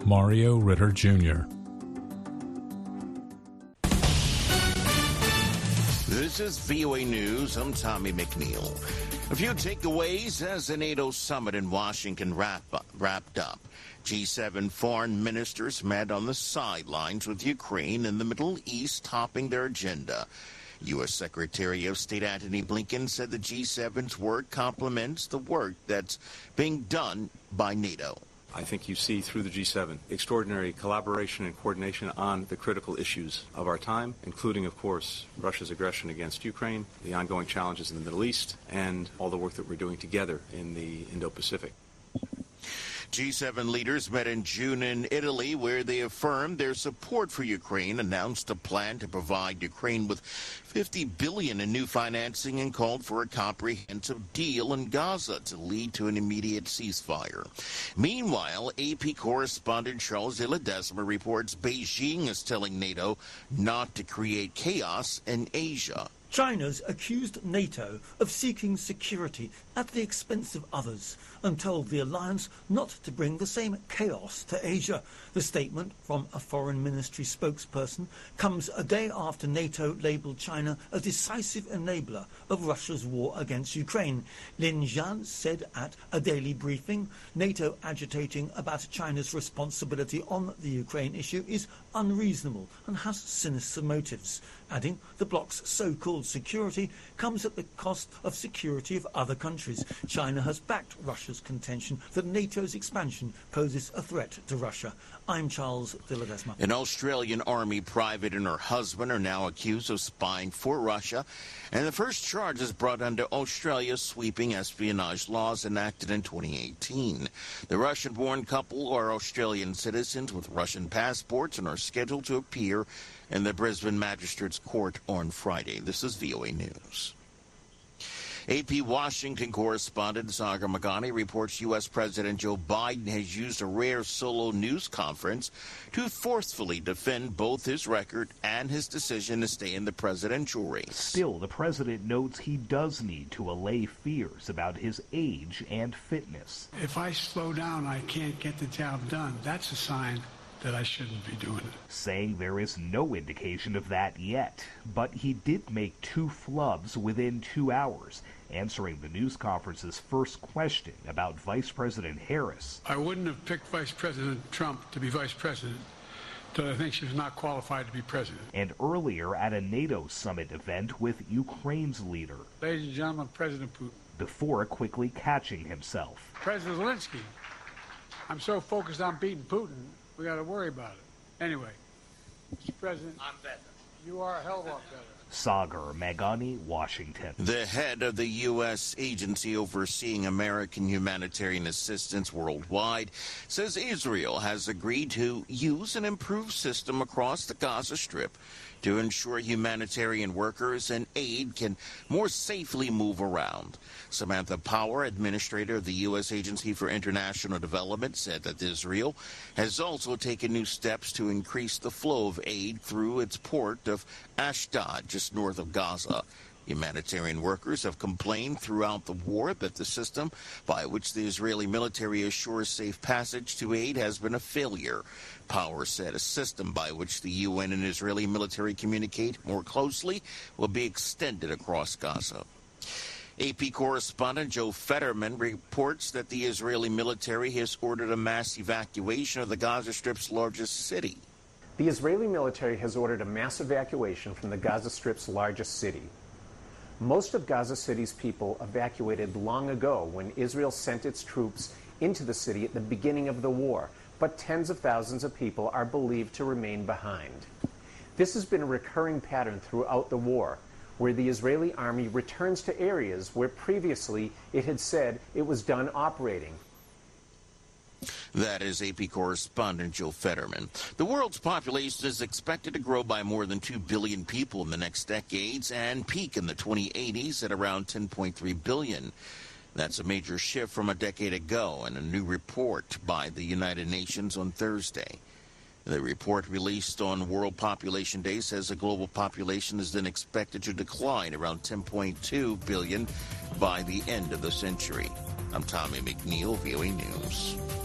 Mario Ritter Jr. This is VOA News. I'm Tommy McNeil. A few takeaways as the NATO summit in Washington wrapped up. G7 foreign ministers met on the sidelines with Ukraine and the Middle East topping their agenda. U.S. Secretary of State Antony Blinken said the G7's work complements the work that's being done by NATO. I think you see through the G7 extraordinary collaboration and coordination on the critical issues of our time, including, of course, Russia's aggression against Ukraine, the ongoing challenges in the Middle East, and all the work that we're doing together in the Indo-Pacific. G7 leaders met in June in Italy, where they affirmed their support for Ukraine, announced a plan to provide Ukraine with $50 billion in new financing, and called for a comprehensive deal in Gaza to lead to an immediate ceasefire. Meanwhile, AP correspondent Charles de Ledesma reports Beijing is telling NATO not to create chaos in Asia. China's accused NATO of seeking security at the expense of others and told the alliance not to bring the same chaos to Asia. The statement from a foreign ministry spokesperson comes a day after NATO labelled China a decisive enabler of Russia's war against Ukraine. Lin Jian said at a daily briefing, NATO agitating about China's responsibility on the Ukraine issue is unreasonable and has sinister motives, adding the bloc's so-called security comes at the cost of security of other countries. China has backed Russia's contention that NATO's expansion poses a threat to Russia. I'm Charles de Ledesma. An Australian Army private and her husband are now accused of spying for Russia, and the first charge is brought under Australia's sweeping espionage laws enacted in 2018. The Russian-born couple are Australian citizens with Russian passports and are scheduled to appear in the Brisbane Magistrates Court on Friday. This is VOA News. AP Washington correspondent Sagar Meghani reports U.S. President Joe Biden has used a rare solo news conference to forcefully defend both his record and his decision to stay in the presidential race. Still, the president notes he does need to allay fears about his age and fitness. If I slow down, I can't get the job done. That's a sign that I shouldn't be doing it. Saying there is no indication of that yet, but he did make 2 flubs within 2 hours, answering the news conference's first question about Vice President Harris. I wouldn't have picked Vice President Trump to be vice president, so I think she was not qualified to be president. And earlier at a NATO summit event with Ukraine's leader. Ladies and gentlemen, President Putin. Before quickly catching himself. President Zelensky, I'm so focused on beating Putin, we got to worry about it. Anyway, Mr. President, I'm better. You are a hell of a lot better. Sagar Meghani, Washington. The head of the U.S. agency overseeing American humanitarian assistance worldwide says Israel has agreed to use an improved system across the Gaza Strip to ensure humanitarian workers and aid can more safely move around. Samantha Power, administrator of the U.S. Agency for International Development, said that Israel has also taken new steps to increase the flow of aid through its port of Ashdod, just north of Gaza. Humanitarian workers have complained throughout the war that the system by which the Israeli military assures safe passage to aid has been a failure. Power said a system by which the UN and Israeli military communicate more closely will be extended across Gaza. AP correspondent Joe Fetterman reports that the Israeli military has ordered a mass evacuation of the Gaza Strip's largest city. The Israeli military has ordered a mass evacuation from the Gaza Strip's largest city. Most of Gaza City's people evacuated long ago when Israel sent its troops into the city at the beginning of the war, but tens of thousands of people are believed to remain behind. This has been a recurring pattern throughout the war, where the Israeli army returns to areas where previously it had said it was done operating. That is AP correspondent Joe Fetterman. The world's population is expected to grow by more than 2 billion people in the next decades and peak in the 2080s at around 10.3 billion. That's a major shift from a decade ago in a new report by the United Nations on Thursday. The report released on World Population Day says the global population is then expected to decline around 10.2 billion by the end of the century. I'm Tommy McNeil, VOA News.